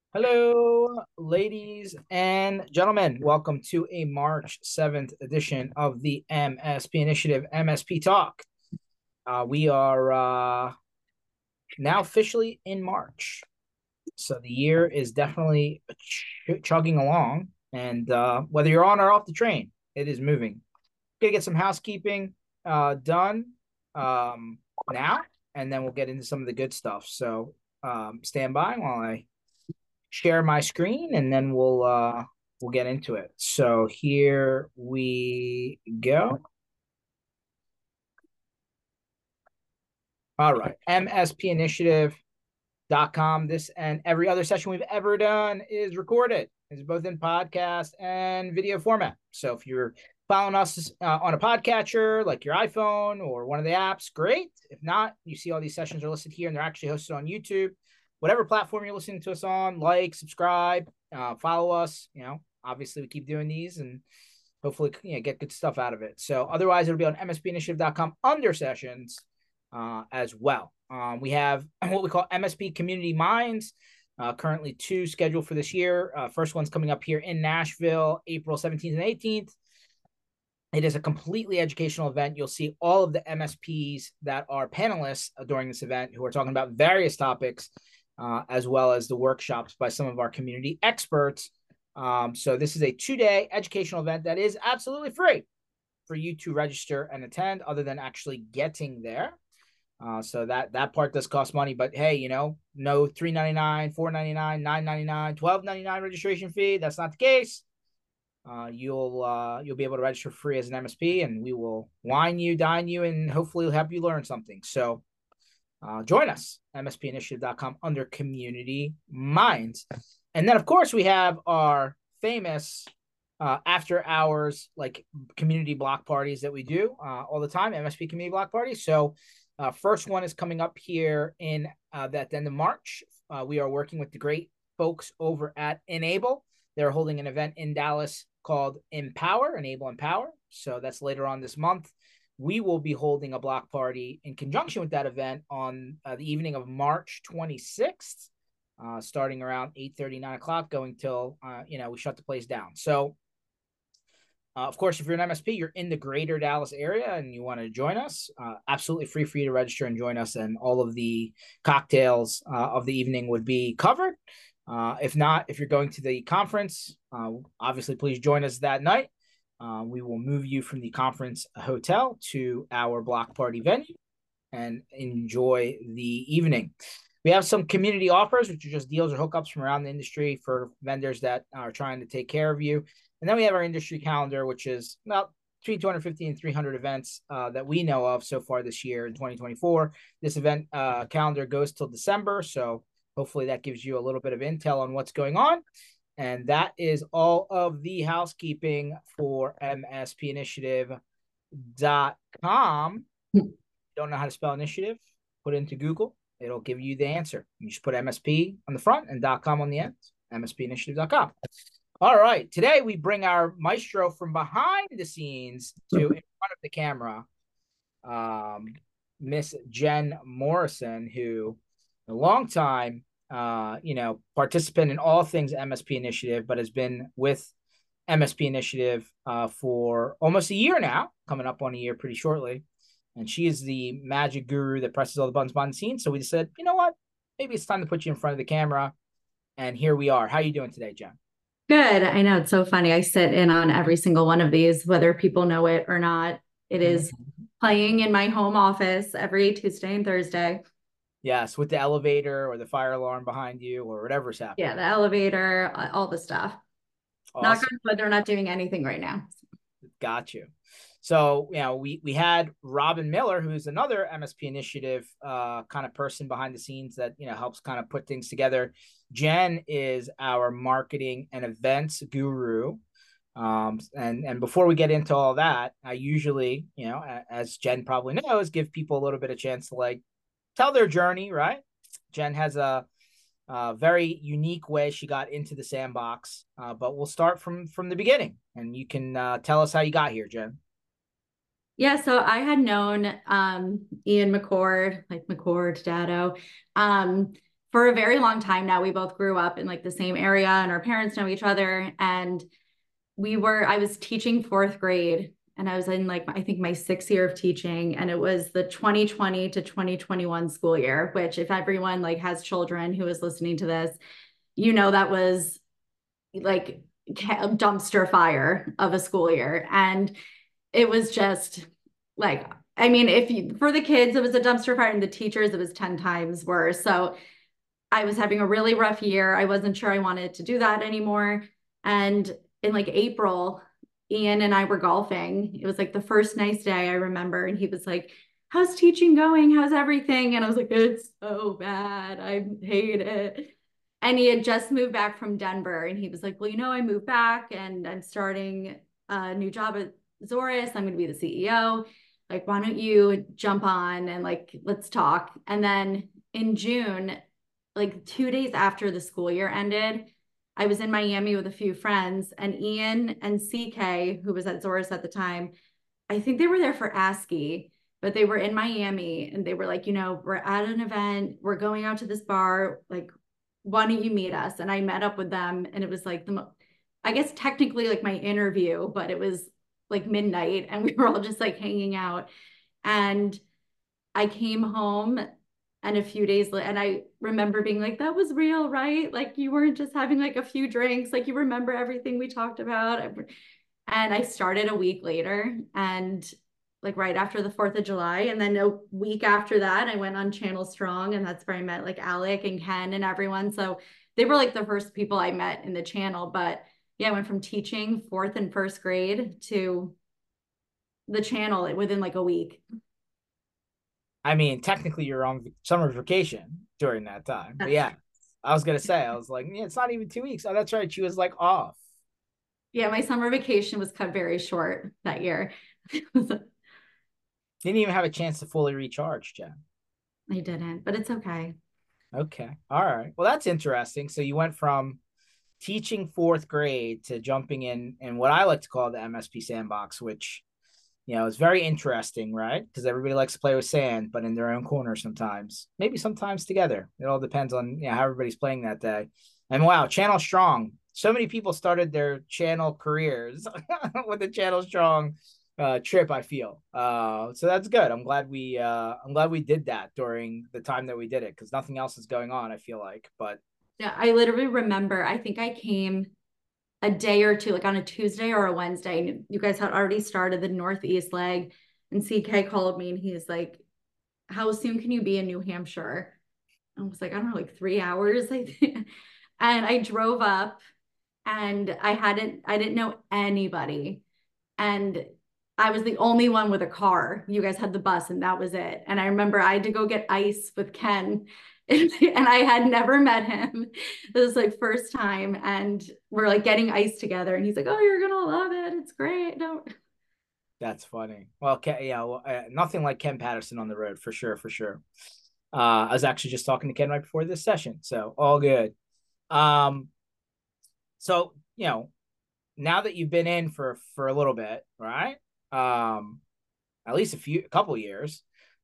Hello, ladies and gentlemen. Welcome to a March 7th edition of the MSP Initiative MSP Talk. We are now officially in March. So the year is definitely chugging along. And whether you're on or off the train, it is moving. Gonna get some housekeeping done now, and then we'll get into some of the good stuff. So stand by while I share my screen and then we'll get into it. So here we go. All right. MSPinitiative.com. This and every other session we've ever done is recorded. It's both in podcast and video format. So if you're following us on a podcatcher like your iPhone or one of the apps, great. If not, you see all these sessions are listed here and they're actually hosted on YouTube. Whatever platform you're listening to us on, like, subscribe, follow us. Obviously we keep doing these and hopefully get good stuff out of it. So otherwise it'll be on mspinitiative.com under sessions as well. We have what we call MSP Community Minds, currently two scheduled for this year. First one's coming up here in Nashville, April 17th and 18th. It is a completely educational event. You'll see all of the MSPs that are panelists during this event who are talking about various topics, as well as the workshops by some of our community experts. So this is a 2-day educational event that is absolutely free for you to register and attend, other than actually getting there. So that part does cost money, but hey, no $3.99, $4.99, $9.99, $12.99 registration fee. That's not the case. You'll be able to register free as an MSP, and we will wine you, dine you, and hopefully help you learn something. So join us, mspinitiative.com under Community Minds. And then, of course, we have our famous after hours, like community block parties that we do all the time, MSP community block parties. So first one is coming up here in that end of March. We are working with the great folks over at Enable. They're holding an event in Dallas called Enable Empower. So that's later on this month. We will be holding a block party in conjunction with that event on the evening of March 26th, starting around 8:30, 9 o'clock, going till, we shut the place down. So, of course, if you're an MSP, you're in the greater Dallas area and you want to join us, absolutely free for you to register and join us. And all of the cocktails of the evening would be covered. If not, if you're going to the conference, obviously, please join us that night. We will move you from the conference hotel to our block party venue and enjoy the evening. We have some community offers, which are just deals or hookups from around the industry for vendors that are trying to take care of you. And then we have our industry calendar, which is about between 250 and 300 events that we know of so far this year in 2024. This event calendar goes till December, so hopefully that gives you a little bit of intel on what's going on. And that is all of the housekeeping for mspinitiative.com. Don't know how to spell initiative? Put it into Google. It'll give you the answer. You just put MSP on the front and .com on the end. mspinitiative.com. All right. Today we bring our maestro from behind the scenes to in front of the camera, Miss Jen Morrison, who a long time participant in all things MSP Initiative, but has been with MSP Initiative for almost a year now, coming up on a year pretty shortly. And she is the magic guru that presses all the buttons behind the scenes. So we just said, you know what? Maybe it's time to put you in front of the camera. And here we are. How are you doing today, Jen? Good. I know it's so funny. I sit in on every single one of these, whether people know it or not. It is playing in my home office every Tuesday and Thursday. Yes, with the elevator or the fire alarm behind you or whatever's happening. Yeah, the elevator, all the stuff. Knock Awesome. on wood, they're not doing anything right now. Got you. So, we had Robin Miller, who's another MSP Initiative kind of person behind the scenes that, helps kind of put things together. Jen is our marketing and events guru. And before we get into all that, I usually, as Jen probably knows, give people a little bit of chance to tell their journey, right? Jen has a very unique way she got into the sandbox, but we'll start from the beginning, and you can tell us how you got here, Jen. Yeah, so I had known Ian McCord, like McCord, Dado, for a very long time now, we both grew up in like the same area and our parents know each other. And I was teaching fourth grade and I was in like, I think my 6th year of teaching, and it was the 2020 to 2021 school year, which if everyone like has children who is listening to this, that was like a dumpster fire of a school year. And it was just like, I mean, for the kids, it was a dumpster fire, and the teachers, it was 10 times worse. So I was having a really rough year. I wasn't sure I wanted to do that anymore. And in like April, Ian and I were golfing. It was like the first nice day I remember. And he was like, how's teaching going? How's everything? And I was like, it's so bad. I hate it. And he had just moved back from Denver. And he was like, well, I moved back and I'm starting a new job at Zorus. I'm going to be the CEO. Like, why don't you jump on and like, let's talk. And then in June, like 2 days after the school year ended, I was in Miami with a few friends, and Ian and CK, who was at Zorus at the time, I think they were there for ASCII, but they were in Miami and they were like, we're at an event, we're going out to this bar, like, why don't you meet us? And I met up with them, and it was like I guess technically like my interview, but it was like midnight and we were all just like hanging out. And I came home, and a few days later, and I remember being like, that was real, right? Like, you weren't just having like a few drinks, like you remember everything we talked about. And I started a week later, and like right after the 4th of July. And then a week after that, I went on Channel Strong, and that's where I met like Alec and Ken and everyone. So they were like the first people I met in the channel. But yeah, I went from teaching 4th and 1st grade to the channel within like a week. I mean, technically you're on summer vacation during that time. But yeah, I was gonna say, I was like, yeah, it's not even 2 weeks. Oh, that's right. She was like off. Yeah, my summer vacation was cut very short that year. Didn't even have a chance to fully recharge, Jen. I didn't, but it's okay. Okay. All right. Well, that's interesting. So you went from teaching fourth grade to jumping in what I like to call the MSP sandbox, which it's very interesting, right? Because everybody likes to play with sand, but in their own corner sometimes. Maybe sometimes together. It all depends on how everybody's playing that day. And wow, Channel Strong. So many people started their channel careers with the Channel Strong trip, I feel. So that's good. I'm glad we did that during the time that we did it, because nothing else is going on, I feel like. But yeah, I literally remember, I think I came a day or two, like on a Tuesday or a Wednesday, and you guys had already started the Northeast leg. And CK called me and he's like, how soon can you be in New Hampshire? I was like, I don't know, like 3 hours, I think. And I drove up, and I didn't know anybody. And I was the only one with a car. You guys had the bus, and that was it. And I remember I had to go get ice with Ken, and I had never met him. It was like first time, and we're like getting ice together, and he's like, "Oh, you're gonna love it. It's great." No. that's funny. Well, nothing like Ken Patterson on the road, for sure, for sure. I was actually just talking to Ken right before this session, so all good. So now that you've been in for a little bit, right? At least a couple years.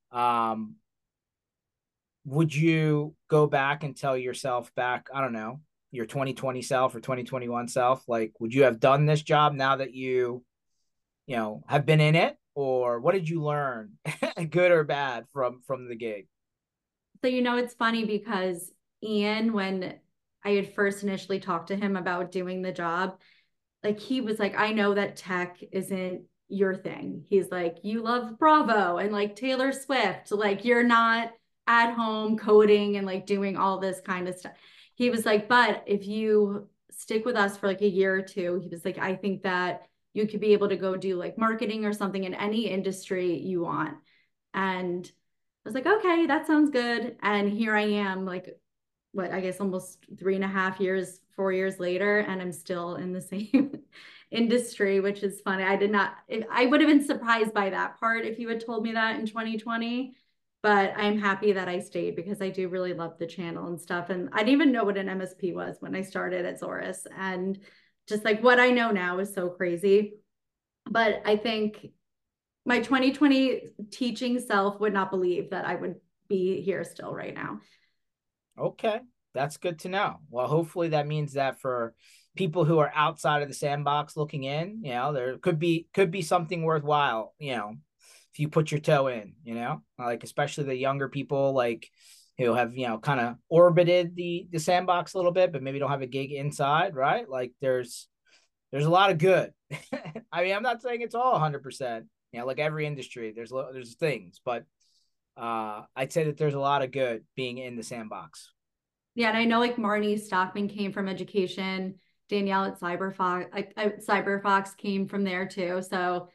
Would you go back and tell yourself back, I don't know, your 2020 self or 2021 self, like, would you have done this job now that you have been in it? Or what did you learn, good or bad, from the gig? So it's funny because Ian, when I had first initially talked to him about doing the job, like he was like, I know that tech isn't your thing. He's like, you love Bravo and like Taylor Swift. Like you're not at home coding and like doing all this kind of stuff. He was like, but if you stick with us for like a year or two, he was like, I think that you could be able to go do like marketing or something in any industry you want. And I was like, okay, that sounds good. And here I am, like, what, I guess almost 3.5 years, 4 years later, and I'm still in the same industry, which is funny. I would have been surprised by that part if you had told me that in 2020, but I'm happy that I stayed because I do really love the channel and stuff. And I didn't even know what an MSP was when I started at Zorus. And just like what I know now is so crazy. But I think my 2020 teaching self would not believe that I would be here still right now. Okay, that's good to know. Well, hopefully that means that for people who are outside of the sandbox looking in, there could be something worthwhile, if you put your toe in, like especially the younger people like who have, kind of orbited the sandbox a little bit, but maybe don't have a gig inside, right? Like there's a lot of good. I mean, I'm not saying it's all 100%, like every industry, there's things, but I'd say that there's a lot of good being in the sandbox. Yeah, and I know like Marnie Stockman came from education. Danielle at CyberFox, CyberFox came from there too. So,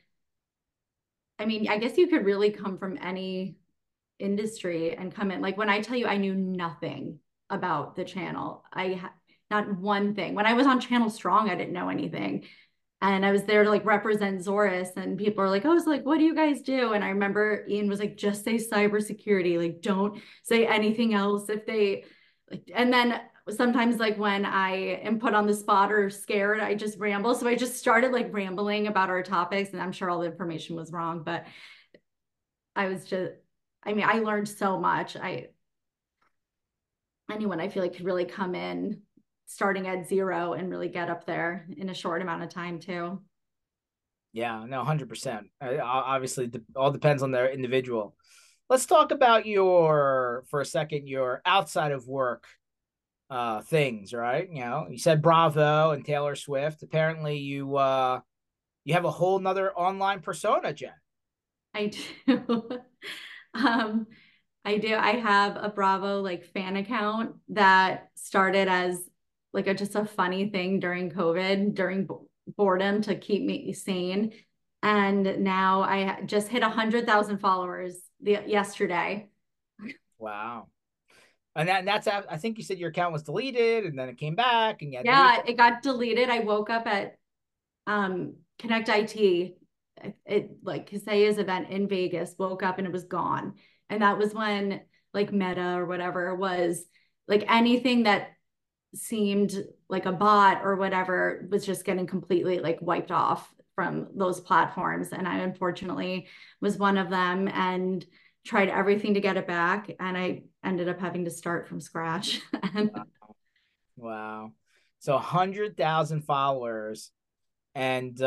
I mean, I guess you could really come from any industry and come in. Like when I tell you I knew nothing about the channel, not one thing. When I was on Channel Strong, I didn't know anything. And I was there to like represent Zorus, and people are like, "Oh, I was like, what do you guys do?" And I remember Ian was like, "Just say cybersecurity, like don't say anything else." If they like, and then sometimes like when I am put on the spot or scared, I just ramble. So I just started like rambling about our topics, and I'm sure all the information was wrong, but I was just, I mean, I learned so much. Anyone I feel like could really come in starting at zero and really get up there in a short amount of time too. Yeah, no, 100%. Obviously, all depends on their individual. Let's talk about for a second, your outside of work things, right? You said Bravo and Taylor Swift. Apparently, you have a whole nother online persona, Jen. I do. um, I do. I have a Bravo like fan account that started as like just a funny thing during COVID, during boredom to keep me sane. And now I just hit 100,000 followers yesterday. Wow. And that's I think you said your account was deleted and then it came back and you had new. Yeah, it got deleted. I woke up at Connect IT, like Kaseya's event in Vegas, woke up and it was gone. And that was when like Meta or whatever was like anything that seemed like a bot or whatever was just getting completely like wiped off from those platforms. And I unfortunately was one of them and tried everything to get it back. And I ended up having to start from scratch. And Wow. So 100,000 followers. And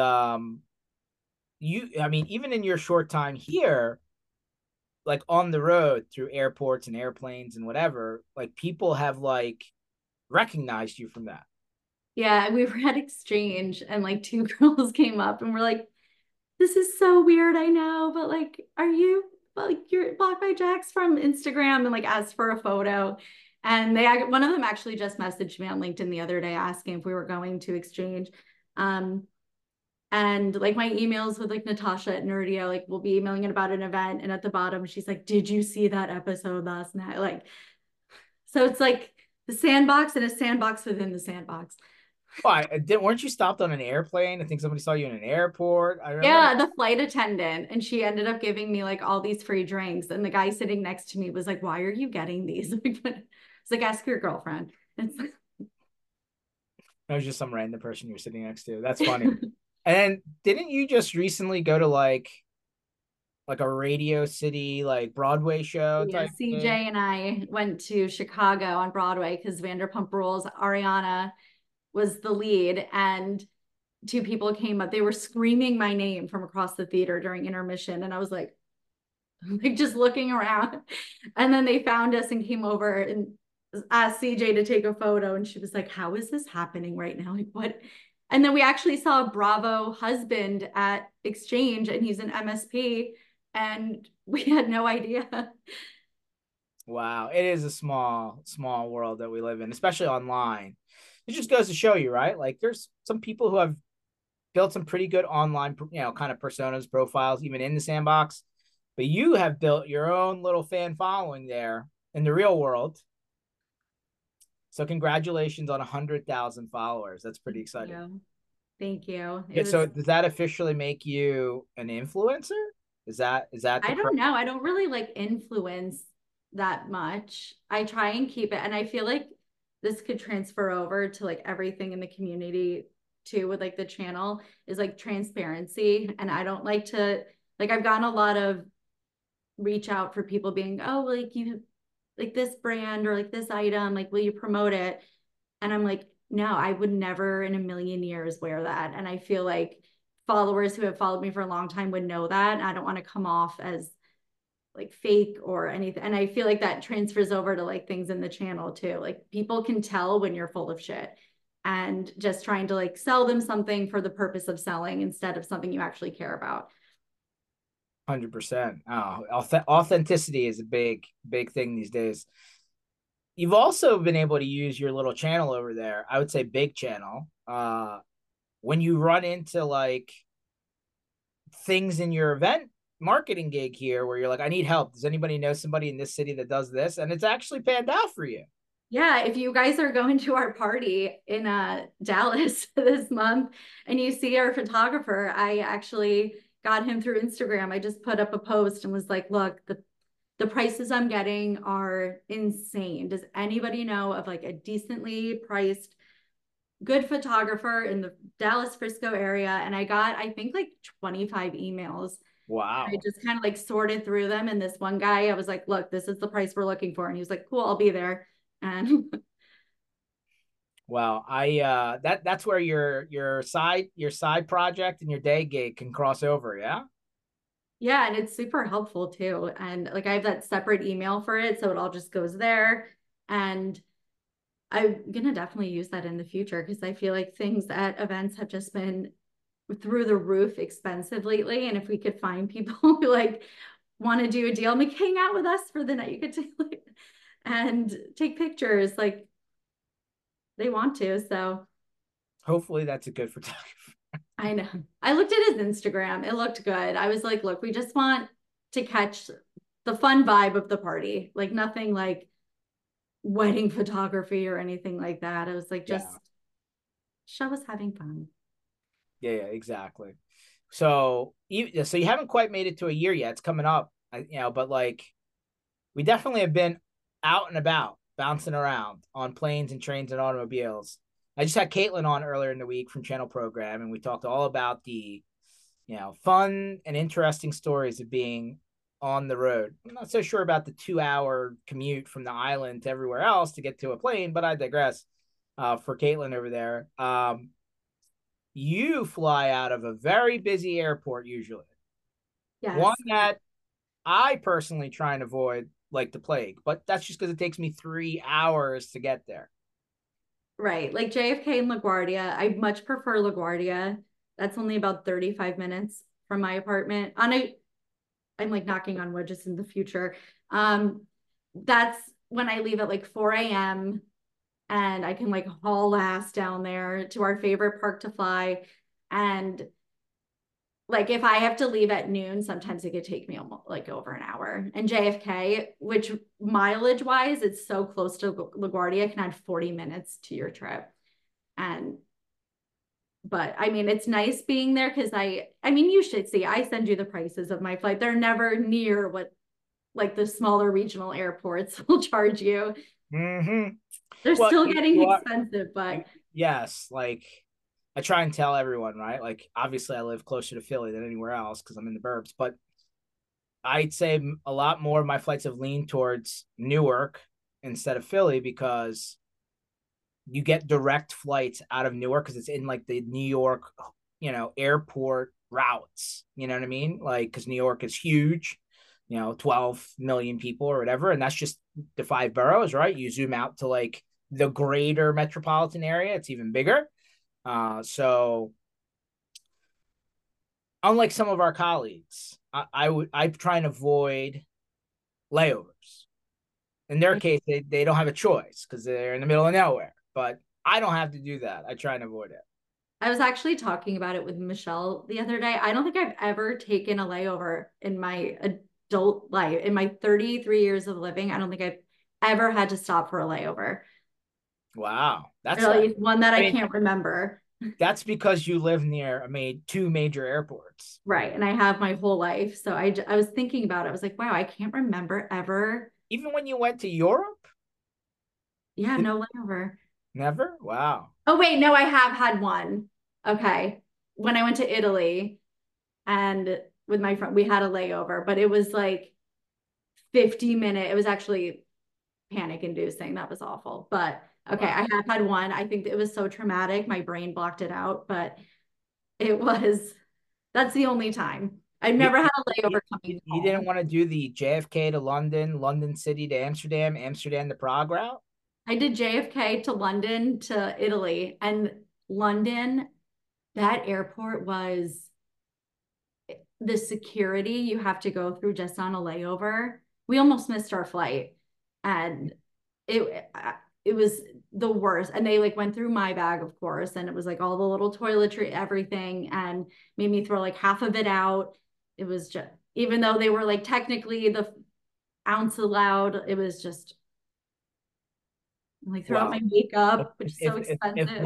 I mean, even in your short time here, like on the road through airports and airplanes and whatever, like people have like recognized you from that. yeah, we were at exchange and like two girls came up and were like, this is so weird, I know, but like, are you like you're blocked by Jax from Instagram and like asked for a photo. And one of them actually just messaged me on LinkedIn the other day asking if we were going to exchange. Um, and like my emails with like Natasha at Nerdio, like we'll be emailing it about an event. And at the bottom, she's like, did you see that episode last night? Like, so it's like the sandbox and a sandbox within the sandbox. Why weren't you stopped on an airplane? I think somebody saw you in an airport. I remember. Yeah, the flight attendant. And she ended up giving me like all these free drinks. And the guy sitting next to me was like, why are you getting these? It's like, ask your girlfriend. It's It was just some random person you're sitting next to. That's funny. And then didn't you just recently go to like a Radio City like Broadway show yeah, type thing? CJ and I went to Chicago on Broadway because Vanderpump Rules, Ariana was the lead. And two people came up. They were screaming my name from across the theater during intermission. And I was like just looking around. And then they found us and came over and asked CJ to take a photo. And she was like, how is this happening right now? Like, what? And then we actually saw a Bravo husband at Exchange, and he's an MSP. And we had no idea. Wow, it is a small world that we live in, especially online. It just goes to show you, right? Like there's some people who have built some pretty good online, kind of personas, profiles, even in the sandbox. But you have built your own little fan following there in the real world. So congratulations on 100,000 followers. That's pretty Thank exciting. you. Thank you. Yeah, It so was, does that officially make you an influencer? Is that the I don't correct? know. I don't really like influence that much. I try and keep it. And I feel like this could transfer over to like everything in the community too, with like the channel is like transparency. And I don't like, I've gotten a lot of reach out for people being, oh, like like this brand or like this item, like, will you promote it? And I'm like, no, I would never in a million years wear that. And I feel like followers who have followed me for a long time would know that. And I don't want to come off as like fake or anything. And I feel like that transfers over to like things in the channel too. Like people can tell when you're full of shit and just trying to like sell them something for the purpose of selling instead of something you actually care about. 100%. Oh, authenticity is a big thing these days. You've also been able to use your little channel over there. I would say big channel. When you run into like things in your event marketing gig here where you're like, I need help. Does anybody know somebody in this city that does this? And it's actually panned out for you. Yeah, if you guys are going to our party in Dallas this month and you see our photographer, I actually got him through Instagram. I just put up a post and was like, look, the prices I'm getting are insane. Does anybody know of like a decently priced good photographer in the Dallas Frisco area? And I got, I think, like 25 emails. I Wow. just kind of like sorted through them. And this one guy, I was like, look, this is the price we're looking for. And he was like, cool, I'll be there. And Well, I that's where your side project and your day gig can cross over, yeah? yeah, and it's super helpful too. And like I have that separate email for it. So it all just goes there. And I'm gonna definitely use that in the future because I feel like things at events have just been through the roof expensive lately. And if we could find people who like want to do a deal, like hang out with us for the night, you could take like and take pictures like they want to. So Hopefully that's a good photographer. I know. I looked at his Instagram. It looked good. I was like, look, we just want to catch the fun vibe of the party. Like nothing like wedding photography or anything like that. I was like, just Yeah. show us having fun. Yeah, exactly. So you haven't quite made it to a year yet. It's coming up, but like we definitely have been out and about, bouncing around on planes and trains and automobiles. I just had Caitlin on earlier in the week from Channel Program, and we talked all about the, fun and interesting stories of being on the road. I'm not so sure about the 2 hour commute from the island to everywhere else to get to a plane, but I digress. For Caitlin over there, you fly out of a very busy airport usually. One Yes. that I personally try and avoid like the plague, but that's just because it takes me 3 hours to get there. Right. Like JFK and LaGuardia. I much prefer LaGuardia. That's only about 35 minutes from my apartment. I'm like knocking on wood just in the future. That's when I leave at like 4 a.m. and I can like haul ass down there to our favorite park to fly. And like if I have to leave at noon, sometimes it could take me almost like over an hour. And JFK, which mileage wise, it's so close to LaGuardia, can add 40 minutes to your trip. And but I mean, it's nice being there because I mean, you should see. I send you the prices of my flight. They're never near what like the smaller regional airports will charge you. Mm-hmm. They're Well, still you getting are expensive, you but yes, like I try and tell everyone, right? Like obviously I live closer to Philly than anywhere else because I'm in the burbs, but I'd say a lot more of my flights have leaned towards Newark instead of Philly because you get direct flights out of Newark because it's in like the New York, airport routes. You know what I mean? Like, because New York is huge, 12 million people or whatever. And that's just the five boroughs, right? You zoom out to like the greater metropolitan area, it's even bigger. So, unlike some of our colleagues, I try and avoid layovers. In their case, they don't have a choice because they're in the middle of nowhere. But I don't have to do that. I try and avoid it. I was actually talking about it with Michelle the other day. I don't think I've ever taken a layover in my adult life. In my 33 years of living, I don't think I've ever had to stop for a layover. Wow, Or at least one that I I mean, can't remember. that's because you live near two major airports. Right. And I have my whole life. So I was thinking about it. I was like, wow, I can't remember ever. Even when you went to Europe, Yeah, did, no layover. never. Wow. Oh, wait, no, I have had one. Okay. When I went to Italy and with my friend, we had a layover, but it was like 50-minute. It was actually panic inducing. That was awful. But okay, Wow. I have had one. I think it was so traumatic. My brain blocked it out, but it was, that's the only time. I've You, never had a you, layover coming you didn't home. want to do the JFK to London, London City to Amsterdam, Amsterdam to Prague route? I did JFK to London to Italy, and London, that airport was the security you have to go through just on a layover. We almost missed our flight, and it it was the worst. And they like went through my bag, of course, and it was like all the little toiletry, everything, and made me throw like half of it out. It was just, even though they were like technically the ounce allowed, it was just like throw out my Well, makeup, which is so if expensive.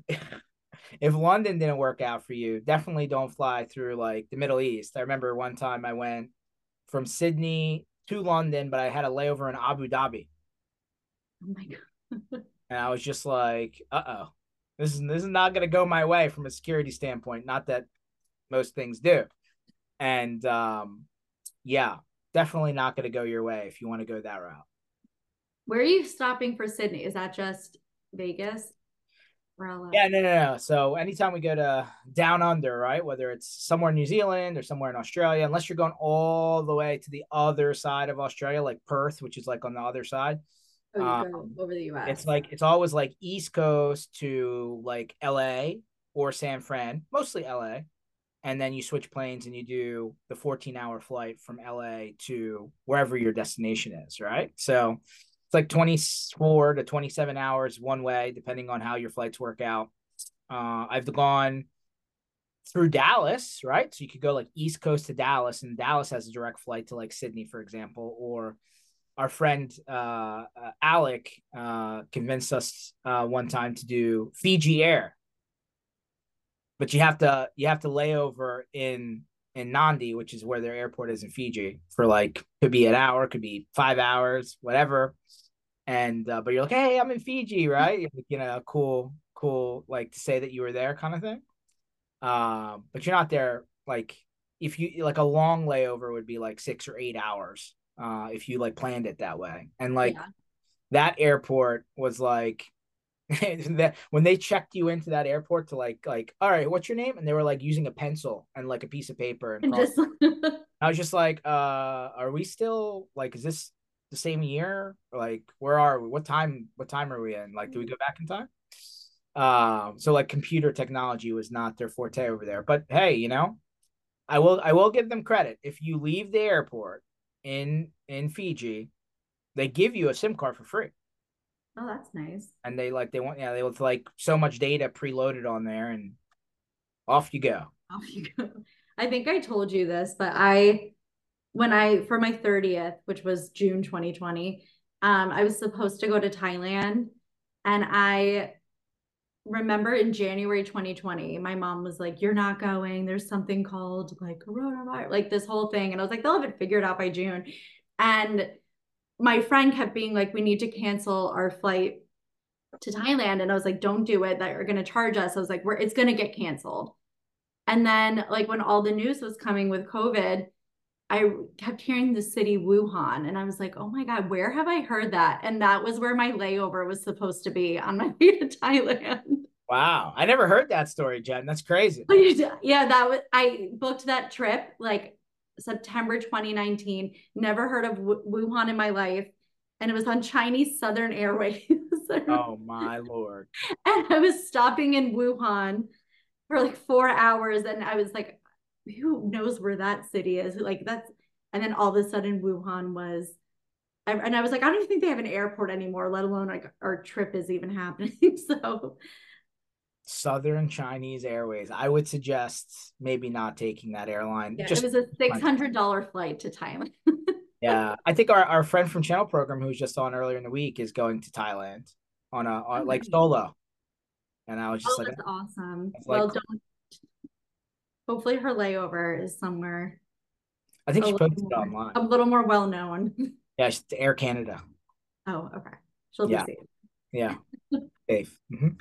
if London didn't work out for you, definitely don't fly through like the Middle East. I remember one time I went from Sydney to London, but I had a layover in Abu Dhabi, Oh my God. and I was just like, "Uh-oh, this is not gonna go my way from a security standpoint." Not that most things do, and yeah, definitely not gonna go your way if you want to go that route. Where are you stopping for Sydney? Is that just Vegas or LA? Yeah, no. So anytime we go to down under, right, whether it's somewhere in New Zealand or somewhere in Australia, unless you're going all the way to the other side of Australia, like Perth, which is like on the other side, Oh, you go um, over the US. it's like it's always like East Coast to like LA or San Fran, mostly LA, and then you switch planes and you do the 14-hour flight from LA to wherever your destination is, right? So it's like 24 to 27 hours one way, depending on how your flights work out. I've gone through Dallas, right? So you could go like East Coast to Dallas, and Dallas has a direct flight to like Sydney, for example. Or our friend Alec convinced us one time to do Fiji Air, but you have to lay over in Nandi, which is where their airport is in Fiji, for like could be an hour, could be 5 hours, whatever. And but you're like, hey, I'm in Fiji, right? Like, cool, like to say that you were there, kind of thing. But you're not there. Like if you like a long layover would be like 6 or 8 hours, if you like planned it that way. And like Yeah. that airport was like that when they checked you into that airport to like all right, what's your name, and they were like using a pencil and like a piece of paper and And cross. just I was just like, are we still like, is this the same year? Like, where are we? What time are we in? Like, do we go back in time? So like computer technology was not their forte over there. But hey, I will give them credit. If you leave the airport in Fiji, they give you a SIM card for free. oh, that's nice. And they want like so much data preloaded on there, and off you go. Off you go. I think I told you this, but for my 30th, which was June 2020, I was supposed to go to Thailand. And I remember in January 2020, my mom was like, "You're not going. There's something called like coronavirus, like this whole thing." And I was like, they'll have it figured out by June. And my friend kept being like, "We need to cancel our flight to Thailand." And I was like, "Don't do it. That are going to charge us." I was like, it's going to get canceled. And then, like, when all the news was coming with COVID, I kept hearing the city Wuhan. And I was like, oh my God, where have I heard that? And that was where my layover was supposed to be on my way to Thailand. Wow, I never heard that story, Jen. That's crazy. Yeah, I booked that trip like September 2019. Never heard of Wuhan in my life. And it was on Chinese Southern Airways. Oh my lord. And I was stopping in Wuhan for like 4 hours. And I was like, who knows where that city is? Like that's, and then all of a sudden Wuhan was, and I was like, I don't even think they have an airport anymore, let alone like our trip is even happening. So Southern Chinese Airways. I would suggest maybe not taking that airline. yeah, it Just was a $600 flight to Thailand. yeah. I think our friend from Channel Program who was just on earlier in the week is going to Thailand Oh, on like nice. solo. And I was just Oh, like, that's awesome. it's like Well, don't, hopefully her layover is somewhere I think she posted it online. a little more well known. Yeah, she's to Air Canada. Oh, okay. She'll be Yeah, safe. yeah, safe.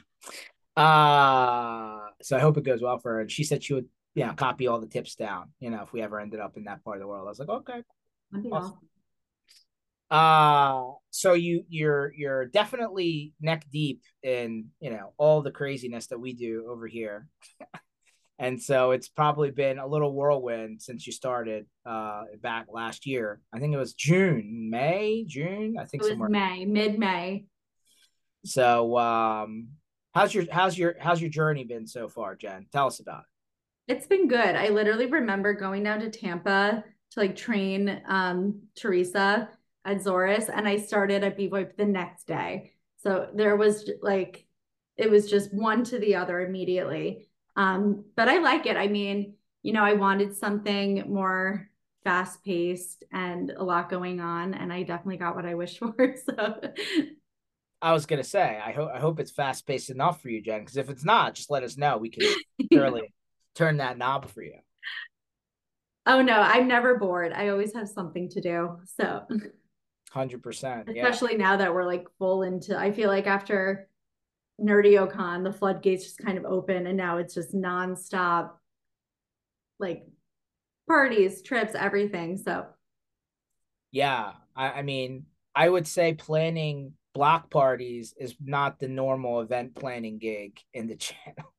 So I hope it goes well for her. And she said she would, copy all the tips down, if we ever ended up in that part of the world. I was like, okay, That'd be awesome. awesome. So you're definitely neck deep in, all the craziness that we do over here. And so it's probably been a little whirlwind since you started back last year. I think it was June, I It think was somewhere. May, mid-May. So how's your journey been so far, Jen? Tell us about It's been good. I literally remember going down to Tampa to like train Teresa at Zoris, and I started at BVoIP the next day. So there was like it was just one to the other immediately. But I like it. I mean, I wanted something more fast paced and a lot going on, and I definitely got what I wished for. So I was gonna say, I hope it's fast paced enough for you, Jen. Because if it's not, just let us know. We can yeah. surely turn that knob for you. Oh no, I'm never bored. I always have something to do. So 100%. Yeah. especially now that we're like full into, I feel like after NerdioCon, the floodgates just kind of open and now it's just nonstop like parties, trips, everything. So Yeah. I mean, I would say planning block parties is not the normal event planning gig in the channel.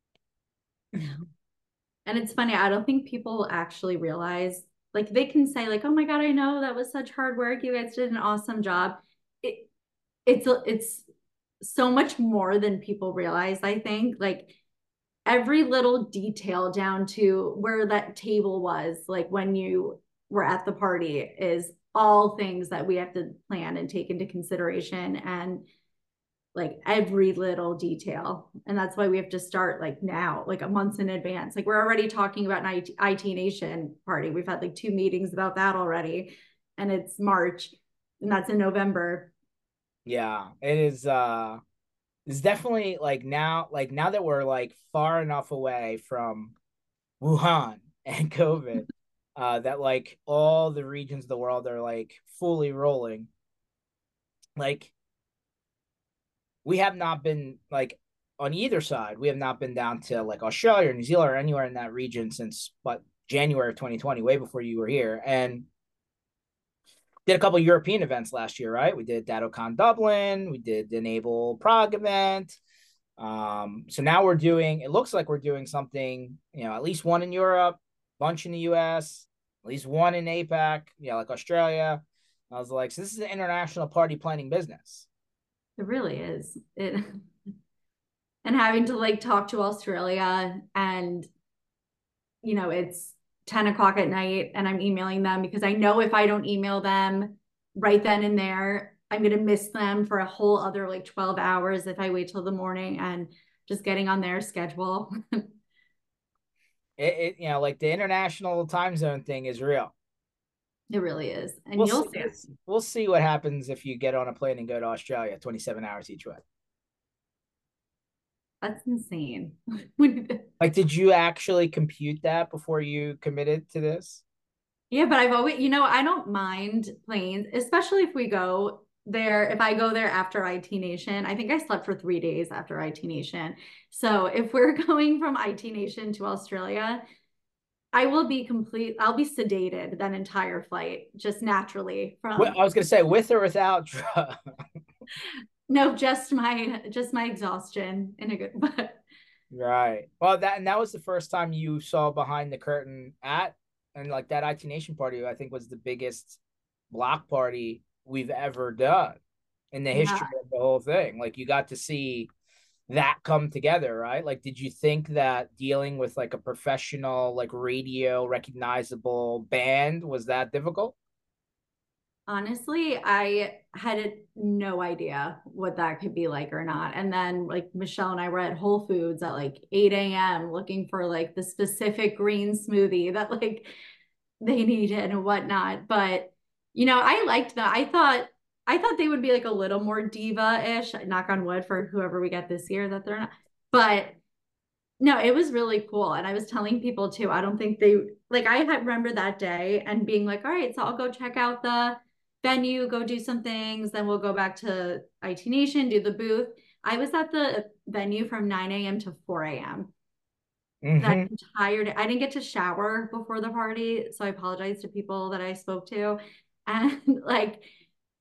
and it's funny, I don't think people actually realize, like they can say like, oh my God, I know that was such hard work. You guys did an awesome job. It it's so much more than people realize, I think. Like every little detail down to where that table was, like when you were at the party, is all things that we have to plan and take into consideration, and like every little detail. And that's why we have to start like now, like a month in advance. Like we're already talking about an IT Nation party. We've had like 2 meetings about that already, and it's March, and that's in November. Yeah, it is. It's definitely like now that we're like far enough away from Wuhan and COVID, that like all the regions of the world are like fully rolling. Like we have not been like on either side. We have not been down to like Australia or New Zealand or anywhere in that region since but January of 2020, way before you were here. And did a couple of European events last year, right? We did DattoCon Dublin, we did the Enable Prague event. So now it looks like we're doing something, at least one in Europe, bunch in the US, at least one in APAC, like Australia. I was like, so this is an international party planning business. It really is. It and having to like talk to Australia, and it's 10 o'clock at night and I'm emailing them because I know if I don't email them right then and there, I'm going to miss them for a whole other like 12 hours if I wait till the morning, and just getting on their schedule. Like the international time zone thing is real. It really is. And We'll you'll see. see. We'll see what happens if you get on a plane and go to Australia, 27 hours each way. That's insane. Like, did you actually compute that before you committed to this? Yeah, but I've always, I don't mind planes, especially if we go there. If I go there after IT Nation, I think I slept for 3 days after IT Nation. So if we're going from IT Nation to Australia, I'll be sedated that entire flight just naturally from, I was gonna say with or without drug. no, just my exhaustion in a good, but Right. Well, that was the first time you saw behind the curtain and like that IT Nation party. I think was the biggest block party we've ever done in the yeah. history of the whole thing. Like you got to see that come together, right? Like, did you think that dealing with like a professional, like radio recognizable band was that difficult? Honestly, I had no idea what that could be like or not. And then like Michelle and I were at Whole Foods at like 8 a.m. looking for like the specific green smoothie that like they needed and whatnot. But I liked that. I thought they would be like a little more diva-ish, knock on wood for whoever we get this year that they're not. But no, it was really cool. And I was telling people too, I don't think they like I remember that day and being like, all right, so I'll go check out the venue, go do some things, then we'll go back to IT Nation, do the booth. I was at the venue from 9 a.m. to 4 a.m. That Mm-hmm. entire day. I didn't get to shower before the party, so I apologize to people that I spoke to. And like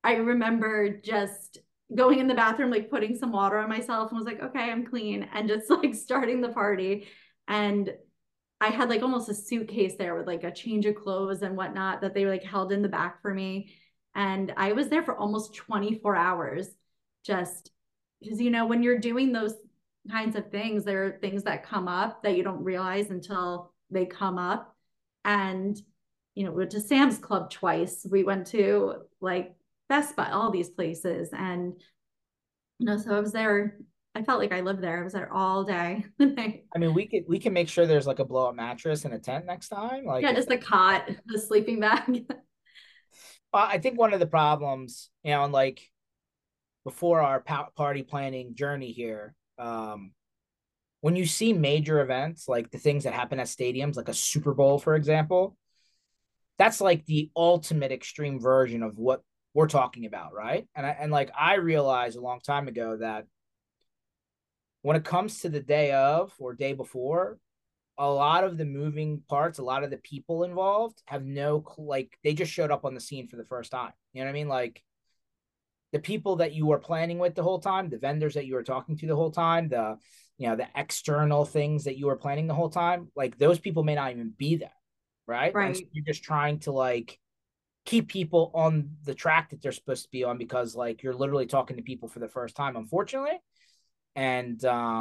I remember just going in the bathroom, like putting some water on myself and was like, okay, I'm clean. And just like starting the party. And I had like almost a suitcase there with like a change of clothes and whatnot that they like held in the back for me. And I was there for almost 24 hours just because, you know, when you're doing those kinds of things, there are things that come up that you don't realize until they come up. And, you know, we went to Sam's Club twice. We went to like Best Buy, all these places. And, you know, so I was there. I felt like I lived there. I was there all day. I mean, we can make sure there's like a blow up mattress and a tent next time. Like Yeah, if just a cot, a sleeping bag. I think one of the problems, and like before our party planning journey here, when you see major events like the things that happen at stadiums, like a Super Bowl, for example, that's like the ultimate extreme version of what we're talking about, right? And like I realized a long time ago that when it comes to the day of or day before, a lot of the moving parts, a lot of the people involved have no like they just showed up on the scene for the first time. You know what I mean? Like the people that you were planning with the whole time, the vendors that you were talking to the whole time, the external things that you were planning the whole time, like those people may not even be there, right? And so Right. you're just trying to like keep people on the track that they're supposed to be on because like you're literally talking to people for the first time, unfortunately. And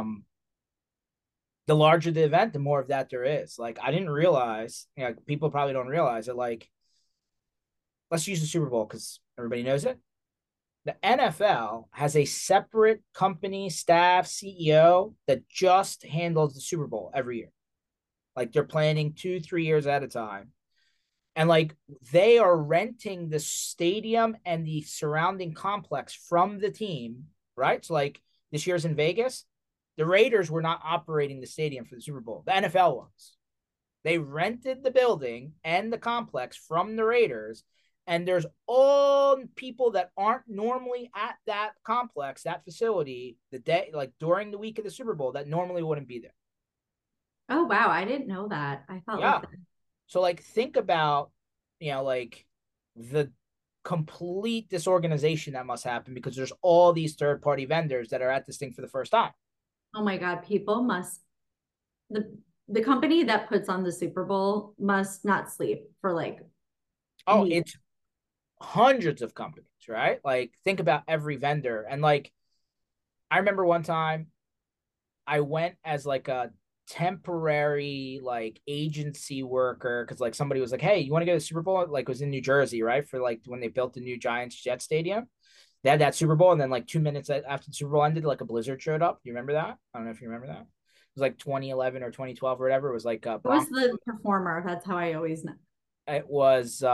the larger the event, the more of that there is. Like I didn't realize, people probably don't realize it. Like, let's use the Super Bowl because everybody knows it. The NFL has a separate company staff CEO that just handles the Super Bowl every year. Like they're planning 2, 3 years at a time. And like they are renting the stadium and the surrounding complex from the team, right? So like this year's in Vegas, the Raiders were not operating the stadium for the Super Bowl. The NFL was. They rented the building and the complex from the Raiders, and there's all people that aren't normally at that complex, that facility, the day like during the week of the Super Bowl that normally wouldn't be there. Oh, wow. I didn't know that. I felt like Yeah. that. So like think about, like the complete disorganization that must happen because there's all these third party vendors that are at this thing for the first time. Oh my God. People must, the company that puts on the Super Bowl must not sleep for like Oh, weeks. it's hundreds of companies, right? Like think about every vendor. And like I remember one time I went as like a temporary like agency worker because like somebody was like, "Hey, you want to go to the Super Bowl?" Like it was in New Jersey, right? For like when they built the new Giants Jet Stadium, they had that Super Bowl, and then like 2 minutes after the Super Bowl ended, like a blizzard showed up. You remember that? I don't know if you remember that. It was like 2011 or 2012 or whatever. It was like Who was Bronx. the performer? That's how I always know. It was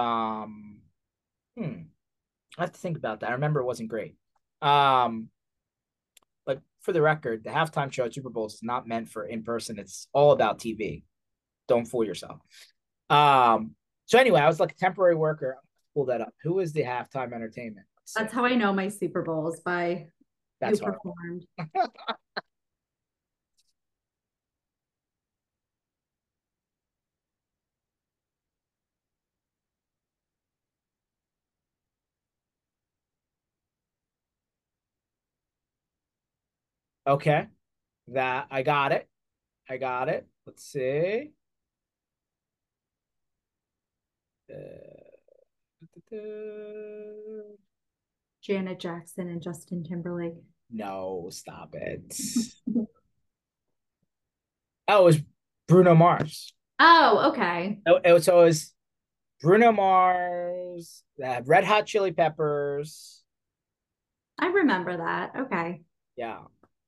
I have to think about that. I remember it wasn't great. Um, but for the record, the halftime show at Super Bowl is not meant for in person. It's all about TV. Don't fool yourself. So anyway, I was like a temporary worker. Pull that up. Who was the halftime entertainment? Let's see. That's how I know my Super Bowls by who That's horrible. performed. Okay, that I got it. I got it. Let's see. Janet Jackson and Justin Timberlake. No, stop it. Oh, it was Bruno Mars. Oh, okay. So it was Bruno Mars, Red Hot Chili Peppers. I remember that. Okay. Yeah.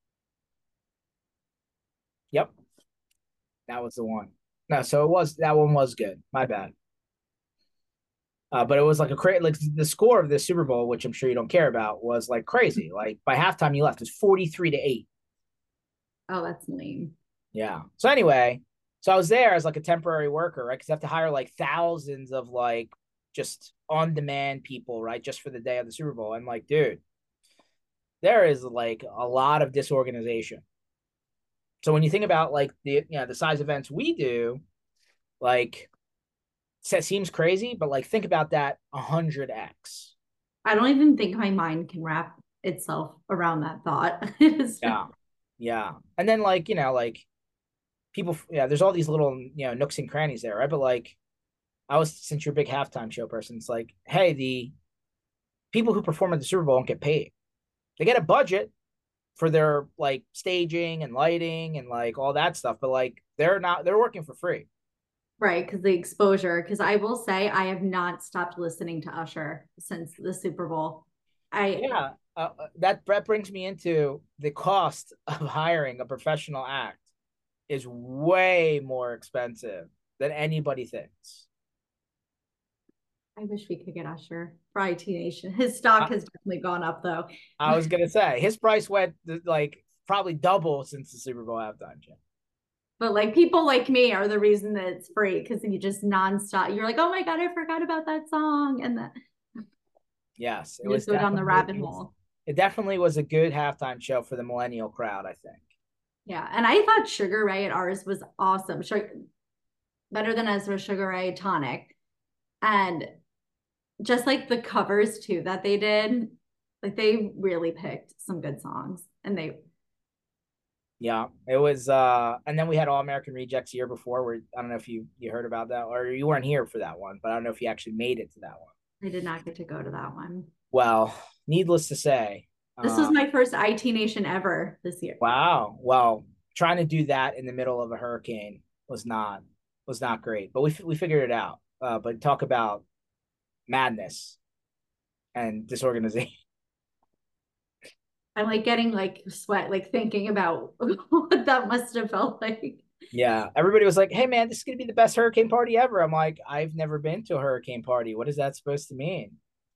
Yep. That was the one. No, so it was that one was good. My bad. But it was like a crazy, like the score of the Super Bowl, which I'm sure you don't care about, was like crazy. Like by halftime, you left. It was 43-8. Oh, that's lame. Yeah. So anyway, so I was there as like a temporary worker, right? Because I have to hire like thousands of like just on demand people, right? Just for the day of the Super Bowl. And like, dude, there is like a lot of disorganization. So when you think about like the size events we do, like that seems crazy, but like think about that 100x. I don't even think my mind can wrap itself around that thought. It's just, Yeah. Yeah. And then like, like people, yeah, there's all these little, nooks and crannies there, right? But like since you're a big halftime show person, it's like, hey, the people who perform at the Super Bowl don't get paid. They get a budget for their like staging and lighting and like all that stuff, but like they're working for free. right, because the exposure. Because I will say, I have not stopped listening to Usher since the Super Bowl. I Yeah. That brings me into the cost of hiring a professional act is way more expensive than anybody thinks. I wish we could get Usher for IT Nation. His stock I, has definitely gone up though. I was gonna say his price went like probably double since the Super Bowl halftime show. But like people like me are the reason that it's free because you just nonstop. You're like, oh my God, I forgot about that song. And that Yes, you just go down the rabbit hole. it definitely was a good halftime show for the millennial crowd, I think. Yeah. And I thought Sugar Ray at ours was awesome. Better than Ezra Sugar Ray Tonic. And just like the covers too that they did, like they really picked some good songs. And they Yeah, it was and then we had All American Rejects year before where I don't know if you heard about that or you weren't here for that one, but I don't know if you actually made it to that one. I did not get to go to that one. Well, needless to say, This was my first IT Nation ever this year. wow. Well, trying to do that in the middle of a hurricane was not great, but we figured it out. But talk about madness and disorganization. I'm like getting like sweat, like thinking about what that must have felt like. Yeah, everybody was like, "Hey, man, this is gonna be the best hurricane party ever." I'm like, "I've never been to a hurricane party. What is that supposed to mean?"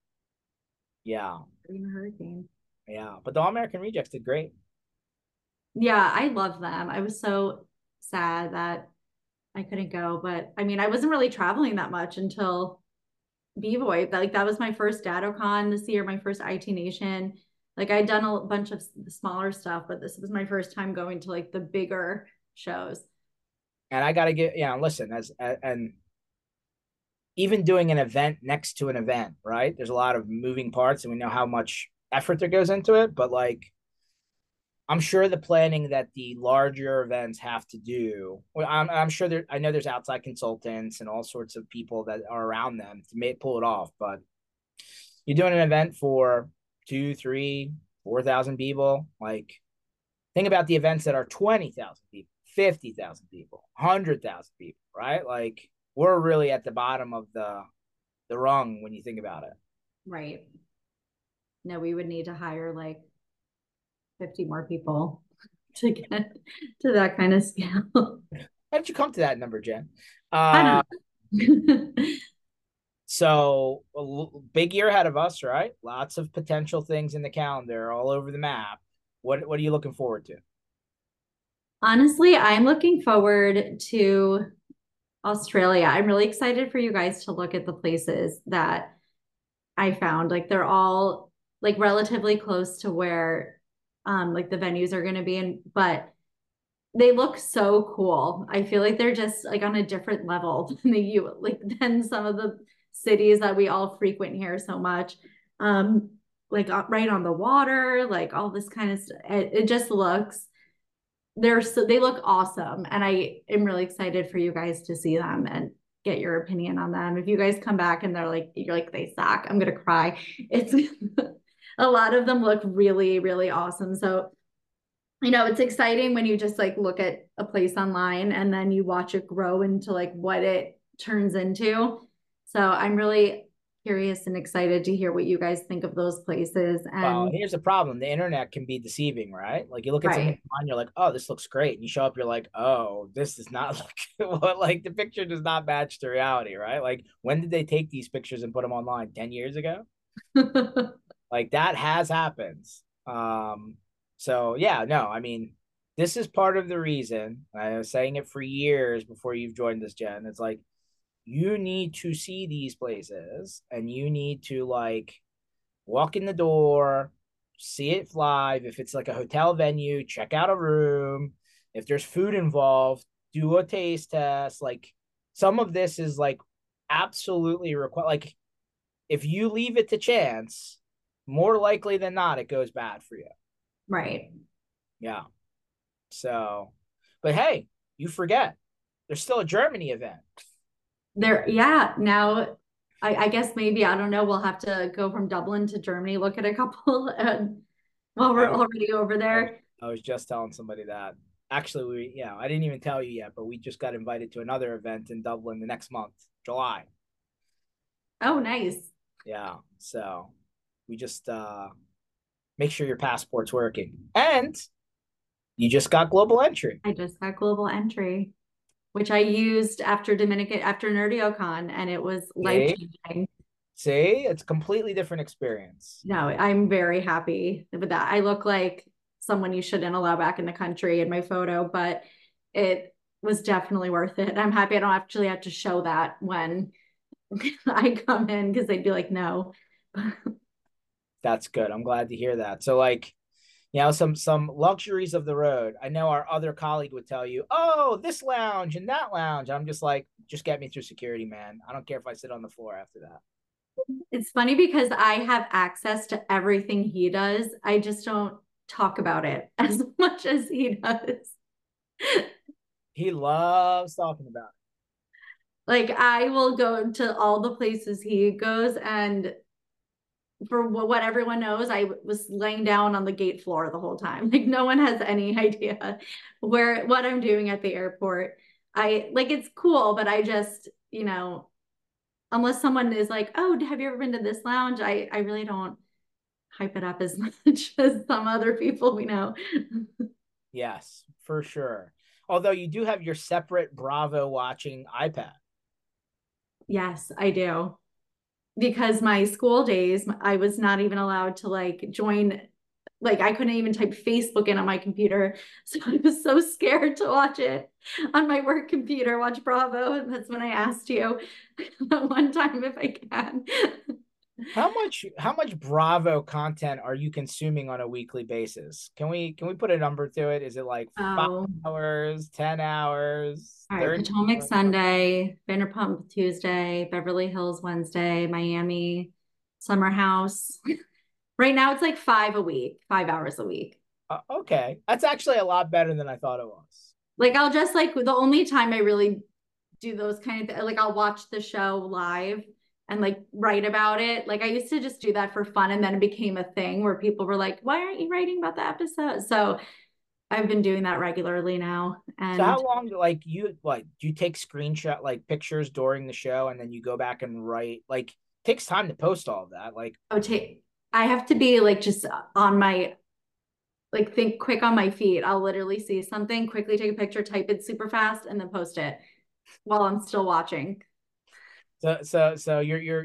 Yeah, In a hurricane. yeah, but the All American Rejects did great. Yeah, I love them. I was so sad that I couldn't go, but I mean, I wasn't really traveling that much until B-Boy. Like that was my first DattoCon this year, my first IT Nation. Like I'd done a bunch of smaller stuff, but this was my first time going to like the bigger shows. And I got to get, listen, and even doing an event next to an event, right? There's a lot of moving parts, and we know how much effort there goes into it. But like, I'm sure the planning that the larger events have to do. Well, I'm sure there. I know there's outside consultants and all sorts of people that are around them to pull it off. But you're doing an event for 2, 3, 4,000 people. Like, think about the events that are 20,000 people, 50,000 people, 100,000 people, right? Like, we're really at the bottom of the rung when you think about it. Right. No, we would need to hire like 50 more people to get to that kind of scale. How did you come to that number, Jen? I Uh, don't know. so big year ahead of us, right? Lots of potential things in the calendar all over the map. What are you looking forward to? Honestly, I'm looking forward to Australia. I'm really excited for you guys to look at the places that I found. Like they're all like relatively close to where like the venues are going to be in, but they look so cool. I feel like they're just like on a different level than the you like than some of the cities that we all frequent here so much. Um, like right on the water, like all this kind of stuff. It just looks they look awesome, and I am really excited for you guys to see them and get your opinion on them. If you guys come back and you're like they suck, I'm gonna cry. It's a lot of them look really really awesome. So it's exciting when you just like look at a place online and then you watch it grow into like what it turns into. So I'm really curious and excited to hear what you guys think of those places. Well, And here's the problem. The internet can be deceiving, right? Like you look at something right. online, you're like, oh, this looks great. And you show up, you're like, oh, this does not look what like the picture does not match the reality, right? Like when did they take these pictures and put them online? 10 years ago? Like that has happened. So yeah, no, I mean, this is part of the reason. I was saying it for years before you've joined this, Jen. It's like you need to see these places and you need to like walk in the door, see it live. If it's like a hotel venue, check out a room. If there's food involved, do a taste test. Like some of this is like absolutely required. Like if you leave it to chance, more likely than not, it goes bad for you. Right. Yeah. So, but hey, you forget there's still a Germany event. There, yeah. Now, I guess maybe, I don't know, we'll have to go from Dublin to Germany, look at a couple and while we're I, already over I, was, there. I was just telling somebody that. Actually, I didn't even tell you yet, but we just got invited to another event in Dublin the next month, July. Oh, nice. Yeah. So we just make sure your passport's working. And you just got global entry. I just got global entry, which I used after NerdioCon, and it was life See? changing. See? It's a completely different experience. No, I'm very happy with that. I look like someone you shouldn't allow back in the country in my photo, but it was definitely worth it. I'm happy I don't actually have to show that when I come in because they'd be like, no. That's good. I'm glad to hear that. So like, some luxuries of the road. I know our other colleague would tell you, oh, this lounge and that lounge. I'm just like, just get me through security, man. I don't care if I sit on the floor after that. It's funny because I have access to everything he does. I just don't talk about it as much as he does. He loves talking about Like I will go to all the places he goes, and for what everyone knows, I was laying down on the gate floor the whole time. Like no one has any idea what I'm doing at the airport. I like it's cool, but I just, unless someone is like, "Oh, have you ever been to this lounge?" I really don't hype it up as much as some other people we know. it. Yes, for sure. Although you do have your separate Bravo watching iPad. Yes, I do. Because my school days, I was not even allowed to like join, like I couldn't even type Facebook in on my computer. So I was so scared to watch it on my work computer, watch Bravo. And that's when I asked you one time if I can. How much Bravo content are you consuming on a weekly basis? Can we put a number to it? Is it like five Oh, hours, 10 hours, all right. 30 Potomac hours? Sunday, Vanderpump Tuesday, Beverly Hills Wednesday, Miami, Summer House. Right now it's like 5 a week, 5 hours a week. Okay, that's actually a lot better than I thought it was. Like I'll just like the only time I really do those kind of like I'll watch the show live and like write about it. Like I used to just do that for fun, and then it became a thing where people were like, "Why aren't you writing about the episode?" So I've been doing that regularly now. So And how long do you take screenshot like pictures during the show and then you go back and write like takes time to post all of that like oh, I have to be like just on my like think quick on my feet. I'll literally see something, quickly take a picture, type it super fast, and then post it while I'm still watching. so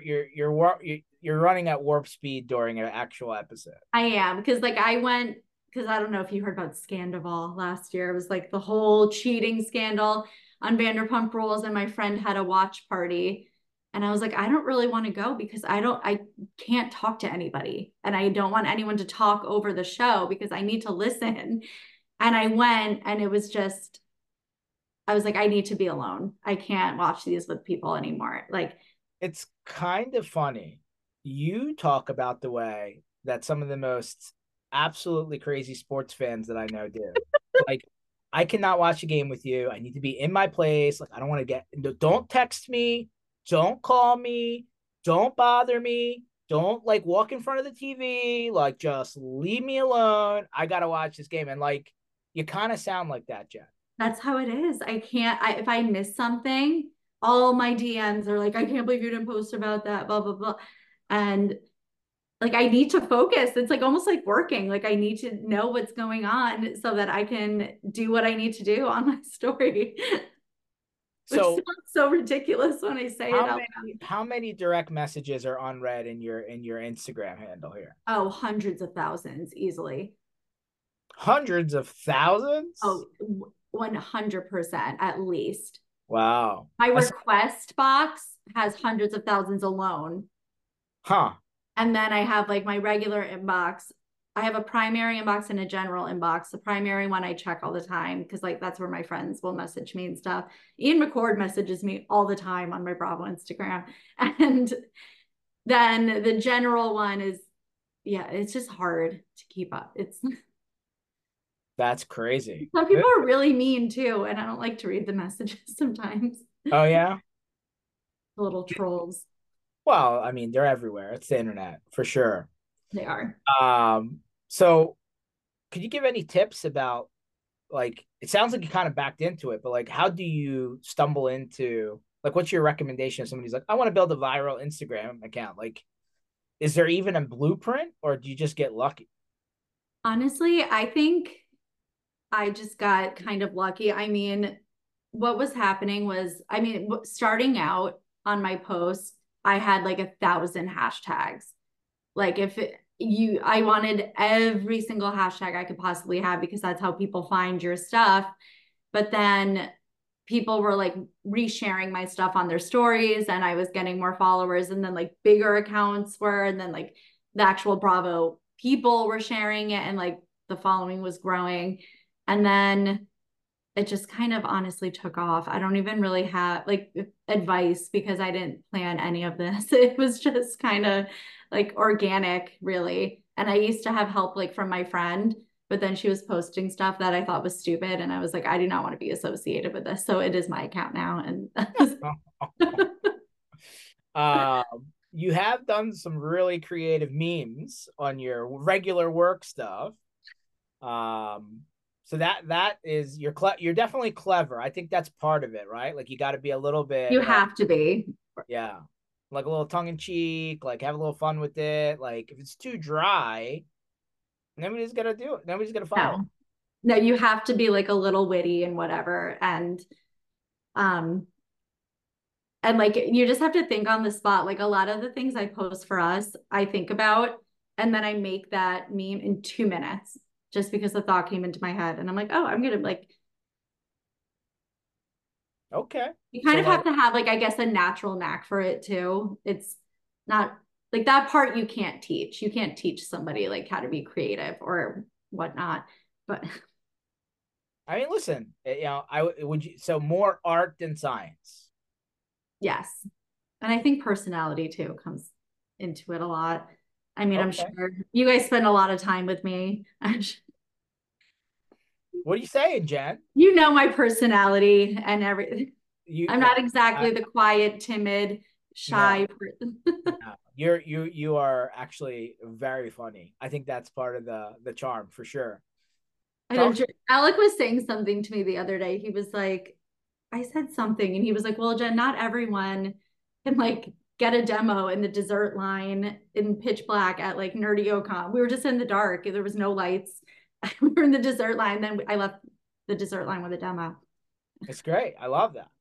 you're running at warp speed during an actual episode. I am because like I went because I don't know if you heard about Scandival last year. It was like the whole cheating scandal on Vanderpump Rules, and my friend had a watch party. And I was like, I don't really want to go because I can't talk to anybody. And I don't want anyone to talk over the show because I need to listen. And I went and it was just, I was like, I need to be alone. I can't watch these with people anymore. Like, It's kind of funny. You talk about the way that some of the most absolutely crazy sports fans that I know do. Like, I cannot watch a game with you. I need to be in my place. Like, I don't want to don't text me. Don't call me. Don't bother me. Don't like walk in front of the TV. Like, just leave me alone. I got to watch this game. And like, you kind of sound like that, Jen. that's how it is. I can't, if I miss something, all my DMs are like, I can't believe you didn't post about that, blah, blah, blah. And like, I need to focus. It's like almost like working. Like, I need to know what's going on so that I can do what I need to do on my story, which sounds So, so ridiculous when I say it how out many loud. how many direct messages are unread in your Instagram handle here? Oh, hundreds of thousands easily. Hundreds of thousands? Oh, 100% at least. Wow. My request box has hundreds of thousands alone. Huh. And then I have like my regular inbox. I have a primary inbox and a general inbox. The primary one I check all the time because like that's where my friends will message me and stuff. Ian McCord messages me all the time on my Bravo Instagram. And then the general one is, yeah, it's just hard to keep up. It's That's crazy. some people are really mean too, and I don't like to read the messages sometimes. Oh yeah. The little trolls. Well, I mean, they're everywhere. It's the internet for sure. They are. So could you give any tips about, like, it sounds like you kind of backed into it, but like, how do you stumble into, like, what's your recommendation if somebody's like, I want to build a viral Instagram account? Like, is there even a blueprint, or do you just get lucky? Honestly, I think I just got kind of lucky. I mean, what was happening was, I mean, starting out on my post, I had like 1,000 hashtags. Like if I wanted every single hashtag I could possibly have because that's how people find your stuff. But then people were like resharing my stuff on their stories and I was getting more followers and then like bigger accounts were, and then like the actual Bravo people were sharing it and like the following was growing. And then it just kind of honestly took off. I don't even really have like advice because I didn't plan any of this. It was just kind of like organic, really. And I used to have help like from my friend, but then she was posting stuff that I thought was stupid. And I was like, I do not want to be associated with this. So it is my account now. And You have done some really creative memes on your regular work stuff. So that is, you're definitely clever. I think that's part of it, right? Like you got to be a little bit, you have to be. yeah, like a little tongue in cheek, like have a little fun with it. Like if it's too dry, nobody's gonna do it. Nobody's gonna follow. No, no, you have to be like a little witty and whatever. Um, and like you just have to think on the spot. Like a lot of the things I post for us, I think about, and then I make that meme in 2 minutes just because the thought came into my head. And I'm like, oh, I'm gonna like, Okay. you kind So of like, have to have like, I guess, a natural knack for it too. It's not like that part you can't teach. You can't teach somebody like how to be creative or whatnot. But I mean, listen, I would you, so more art than science. yes. And I think personality too comes into it a lot. I mean, I'm Okay. sure you guys spend a lot of time with me. What are you saying, Jen? You know my personality and everything. You I'm not exactly the quiet, timid, no, shy person. no. You are actually very funny. I think that's part of the charm for sure. I know Talk. Alec was saying something to me the other day. He was like, I said something, and he was like, well, Jen, not everyone can like get a demo in the dessert line in pitch black at like Nerdy.com. We were just in the dark. There was no lights. We were in the dessert line. Then I left the dessert line with a demo. It's great. I love that.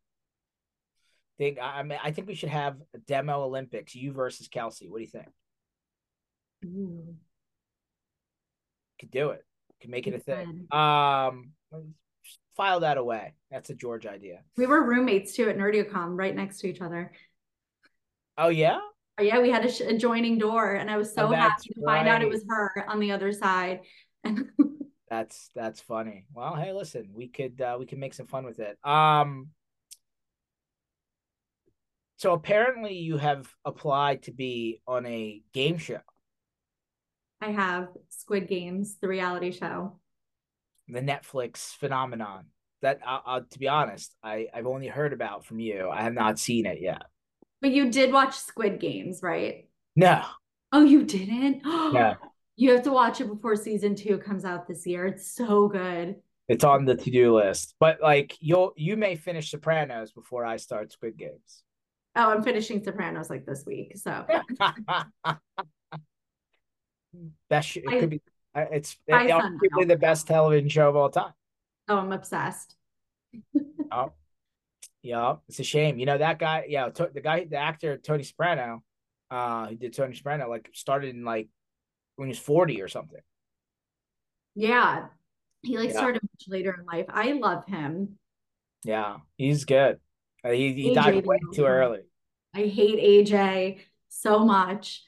I mean, I think we should have a demo Olympics. You versus Kelsey. What do you think? Ooh, Could do it. Could make it a thing. good. File that away. That's a George idea. We were roommates too at Nerdy.com, right next to each other. Oh yeah. Oh, yeah, we had a adjoining door, and I was Oh, so that's happy to find out it right. was her on the other side. That's funny. Well, hey, listen, we could make some fun with it. So apparently you have applied to be on a game show, I have Squid Games, the reality show. the Netflix phenomenon. That to be honest, I've only heard about from you. I have not seen it yet. But you did watch Squid Games, right? No, Oh, you didn't? no, You have to watch it before season 2 comes out this year. It's so good. it's on the to-do list. But like you may finish Sopranos before I start Squid Games. Oh, I'm finishing Sopranos like this week. So It could I be. It's my son arguably the best television show of all time. oh, I'm obsessed. Oh, yeah, it's a shame. You know that guy. Yeah, the actor Tony Soprano, who did Tony Soprano, like started in like when he was 40 or something. Yeah. He like Yeah, started much later in life. I love him. yeah, he's good. He died AJ way too demotion. early. I hate AJ so much.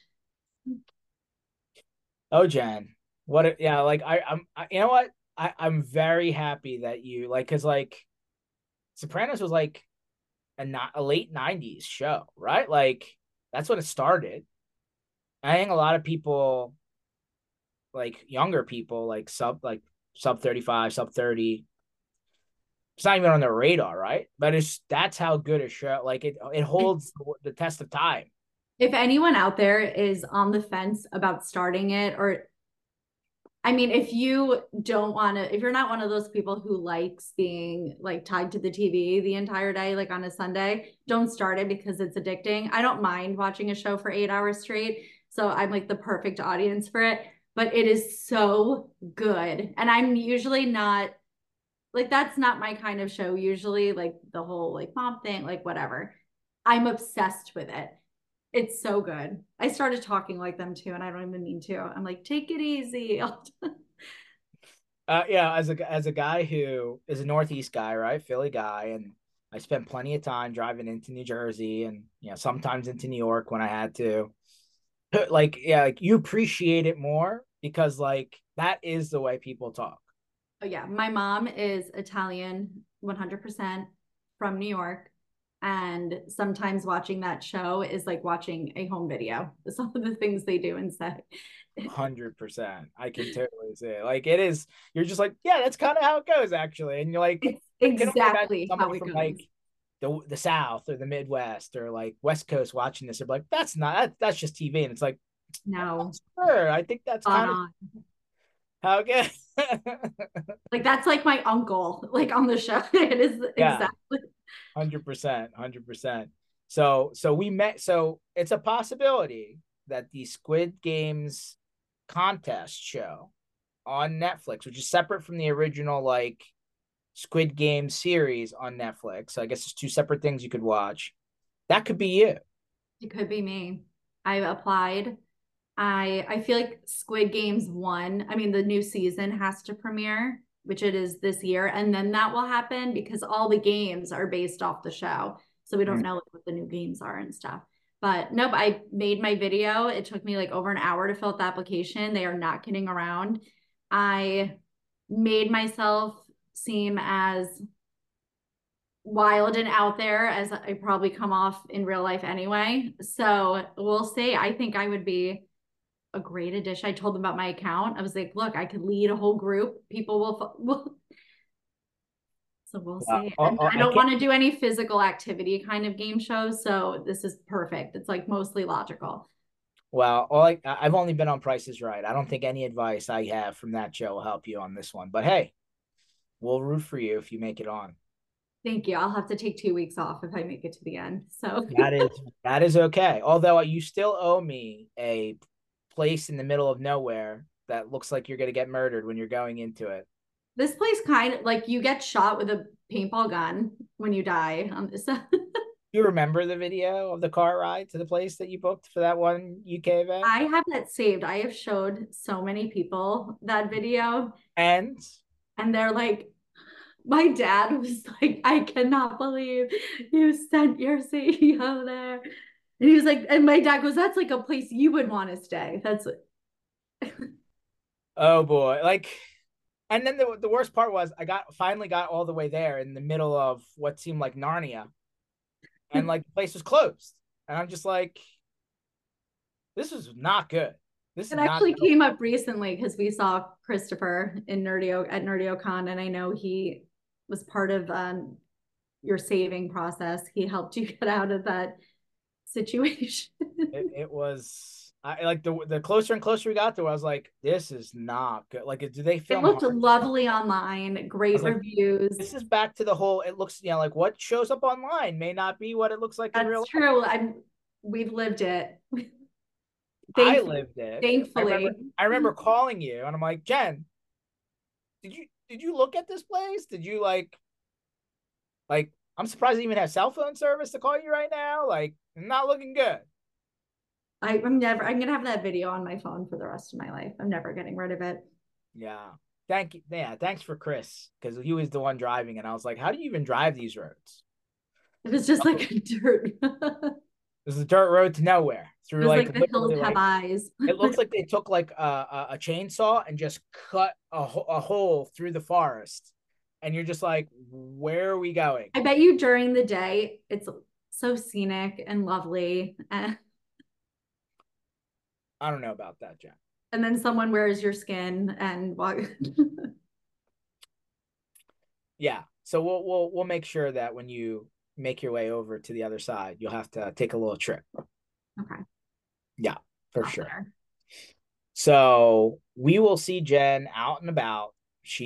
Oh, Jen, yeah, like you know what? I'm very happy that you like, because like Sopranos was like a late '90s show, right? Like that's when it started. I think a lot of people, like younger people, sub 35, sub 30, it's not even on their radar, right? But that's how good a show, like it holds the test of time. If anyone out there is on the fence about starting it, or I mean, if you don't want to, if you're not one of those people who likes being like tied to the TV the entire day, like on a Sunday, don't start it because it's addicting. I don't mind watching a show for 8 hours straight. So I'm like the perfect audience for it, but it is so good. And I'm usually not like, that's not my kind of show, usually, like the whole like mom thing, like whatever. I'm obsessed with it. It's so good. I started talking like them too, and I don't even mean to. I'm like, take it easy. Yeah, as a guy who is a Northeast guy, right, Philly guy, and I spent plenty of time driving into New Jersey, and sometimes into New York when I had to. Like, yeah, like you appreciate it more because like that is the way people talk. Oh yeah, my mom is Italian, 100% from New York. And sometimes watching that show is like watching a home video. Some of the things they do and say. 100%. I can totally say it. Like it is. You're just like, yeah, that's kind of how it goes, actually. And you're like, It's I can only imagine exactly how somebody it from goes. like the South or the Midwest or like West Coast watching this. They're like, that's not that's just TV. And it's like, I'm not No, sure. I think that's spot kind of on. how it goes. Like that's like my uncle, like on the show. It is Yeah, exactly. 100%, 100%. So we met. So it's a possibility that the Squid Games contest show on Netflix, which is separate from the original like Squid Game series on Netflix. So I guess it's two separate things you could watch. That could be you. It could be me. I applied. I feel like Squid Games won. I mean, the new season has to premiere, which it is this year, and then that will happen because all the games are based off the show. So we don't Mm. know what the new games are and stuff. But nope, I made my video. It took me like over an hour to fill out the application. They are not kidding around. I made myself seem as wild and out there as I probably come off in real life anyway. So we'll see. I think I would be a great addition. I told them about my account. I was like, look, I could lead a whole group. People will so we'll see. And I I don't can't. want to do any physical activity kind of game shows. So this is perfect. It's like mostly logical. Well, I've only been on Prices Right. I don't think any advice I have from that show will help you on this one. But hey, we'll root for you if you make it on. Thank you. I'll have to take 2 weeks off if I make it to the end. So That is okay. Although you still owe me a place in the middle of nowhere that looks like you're going to get murdered when you're going into it. this place kind of like you get shot with a paintball gun when you die. So You remember the video of the car ride to the place that you booked for that one UK event? I have that saved. I have showed so many people that video, And and they're like, my dad was like, I cannot believe you sent your CEO there. And he was like, and my dad goes, that's like a place you would want to stay. That's oh boy, like, and then the worst part was I finally got all the way there in the middle of what seemed like Narnia, and like the place was closed, and I'm just like, this is not good. This it is not actually good. came up recently because we saw Christopher in Nerdio at NerdioCon, and I know he was part of your saving process. He helped you get out of that situation. It was I like the closer and closer we got to, I was like, this is not good. Like, do they It film looked hard? lovely online, I great was like, reviews. this is back to the whole. It looks, like what shows up online may not be what it looks like in real That's life. true. We've lived it. I Thankfully, lived it. I remember. thankfully. I remember calling you, and I'm like, Jen, did you look at this place? Did you like? I'm surprised they even have cell phone service to call you right now. Like, not looking good. I'm gonna have that video on my phone for the rest of my life. I'm never getting rid of it. Yeah. Thank you. Yeah. Thanks for Chris because he was the one driving, and I was like, how do you even drive these roads? It was just like a dirt. It This is a dirt road to nowhere through was like like the hills literally have like eyes. it looks like they took like a chainsaw and just cut a hole through the forest, and you're just like, where are we going? I bet you during the day it's so scenic and lovely. I don't know about that, Jen. And then someone wears your skin and walk. Yeah. So we'll make sure that when you make your way over to the other side, you'll have to take a little trip. Okay. Yeah, for Out sure. there. So we will see Jen out and about.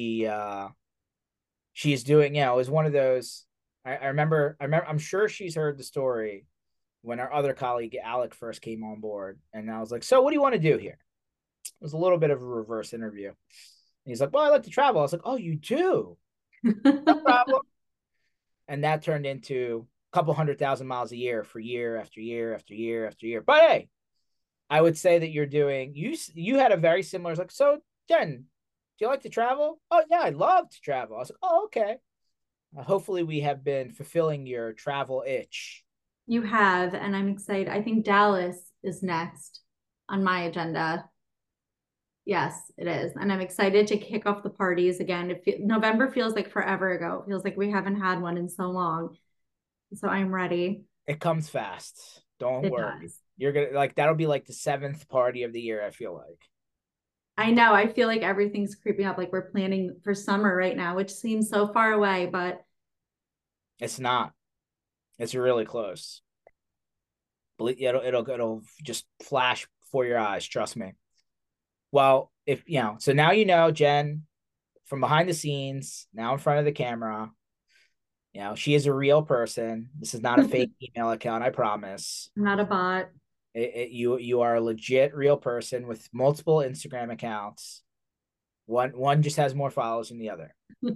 She's doing, it was one of those. I remember, I'm sure she's heard the story when our other colleague Alec first came on board. And I was like, so what do you want to do here? It was a little bit of a reverse interview. And he's like, well, I like to travel. I was like, oh, you do? No problem. And that turned into a couple 100,000 miles a year for year after year after year after year. But hey, I would say that you're doing, you had a very similar, like, so Jen, do you like to travel? Oh yeah, I love to travel. I was like, oh, okay. Hopefully we have been fulfilling your travel itch. You have, and I'm excited. I think Dallas is next on my agenda. Yes, it is. And I'm excited to kick off the parties again. November feels like forever ago. It feels like we haven't had one in so long. So I'm ready. It comes fast. Don't It worry. does. You're gonna like that'll be like the 7th party of the year, I feel like. I know. I feel like everything's creeping up. Like we're planning for summer right now, which seems so far away, but It's not. It's really close. It'll just flash before your eyes, trust me. Well, if so now Jen, from behind the scenes, now in front of the camera. She is a real person. This is not a fake email account, I promise. I'm not a bot. You are a legit real person with multiple Instagram accounts. One just has more followers than the other.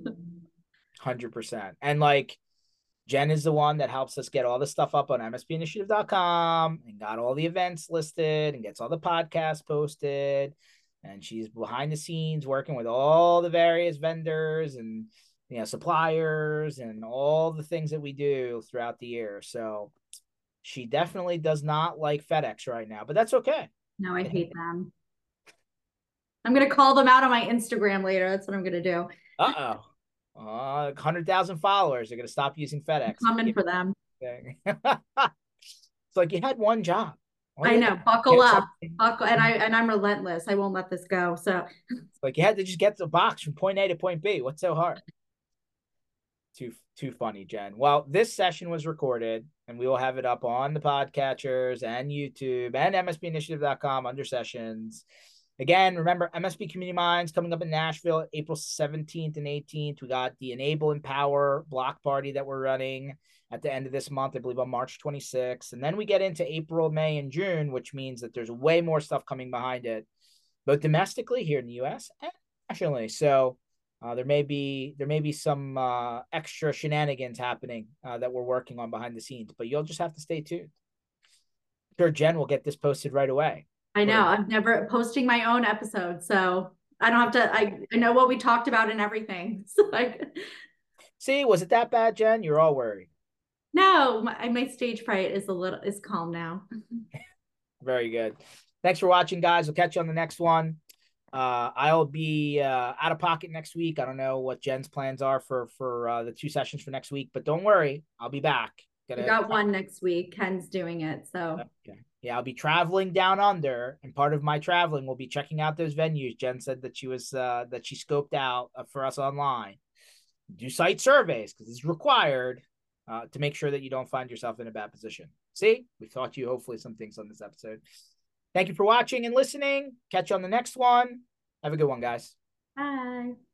100%. And like Jen is the one that helps us get all the stuff up on mspinitiative.com and got all the events listed and gets all the podcasts posted. And she's behind the scenes working with all the various vendors and suppliers and all the things that we do throughout the year. So she definitely does not like FedEx right now, but that's okay. No, I hate them. I'm going to call them out on my Instagram later. That's what I'm going to do. 100,000 followers. They're going to stop using FedEx. I'm coming for them. It's like you had one job. I know. Buckle up. Buckle, and I'm relentless. I won't let this go. So it's like you had to just get the box from point A to point B. What's so hard? Too funny, Jen. Well, this session was recorded and we will have it up on the podcatchers and YouTube and mspinitiative.com under sessions. Again, remember MSP Community Minds coming up in Nashville April 17th and 18th. We got the Enable Empower block party that we're running at the end of this month, I believe on March 26th. And then we get into April, May, and June, which means that there's way more stuff coming behind it, both domestically here in the US and nationally. So there may be some extra shenanigans happening that we're working on behind the scenes, but you'll just have to stay tuned. I'm sure Jen will get this posted right away. I know. I'm never posting my own episode, so I don't have to. I know what we talked about and everything. So see, was it that bad, Jen? You're all worried. No, my stage fright is calm now. Very good. Thanks for watching, guys. We'll catch you on the next one. I'll be out of pocket next week. I don't know what Jen's plans are for the 2 sessions for next week, but don't worry, I'll be back. We got one next week. Ken's doing it, so okay. Yeah, I'll be traveling down under, and part of my traveling will be checking out those venues. Jen said that she scoped out for us online. Do site surveys because it's required to make sure that you don't find yourself in a bad position. See, we taught you hopefully some things on this episode. Thank you for watching and listening. Catch you on the next one. Have a good one, guys. bye.